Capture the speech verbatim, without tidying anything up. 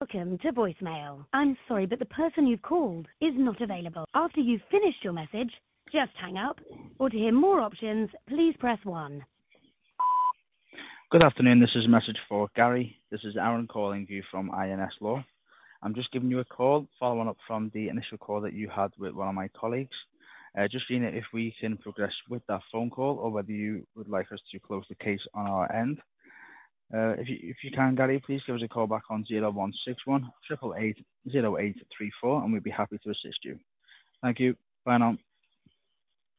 Welcome to voicemail. I'm sorry, but the person you've called is not available. After you've finished your message, just hang up. Or to hear more options, please press one. Good afternoon, this is a message for Gary. This is Aaron calling you from I N S Law. I'm just giving you a call, following up from the initial call that you had with one of my colleagues. Uh, just seeing if we can progress with that phone call or whether you would like us to close the case on our end. Uh, if you if you can, Gary, please give us a call back on zero one six one, eight eight eight, zero eight three four and we'd be happy to assist you. Thank you. Bye now.